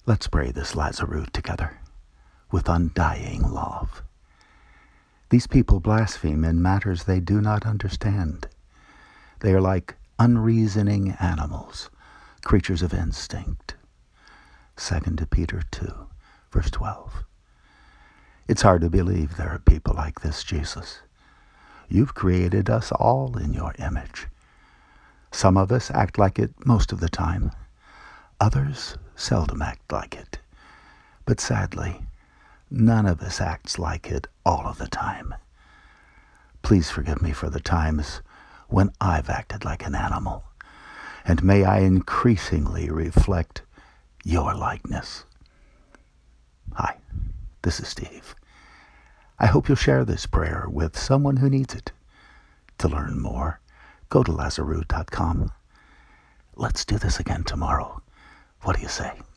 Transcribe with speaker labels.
Speaker 1: Let's pray this Lazarus together with undying love. These people blaspheme in matters they do not understand. They are like unreasoning animals, creatures of instinct. 2 Peter 2, verse 12. It's hard to believe there are people like this, Jesus. You've created us all in your image. Some of us act like it most of the time. Others seldom act like it. But sadly, none of us acts like it all of the time. Please forgive me for the times when I've acted like an animal, and may I increasingly reflect your likeness. Hi, this is Steve. I hope you'll share this prayer with someone who needs it. To learn more, go to Lazarus.com. Let's do this again tomorrow. What do you say?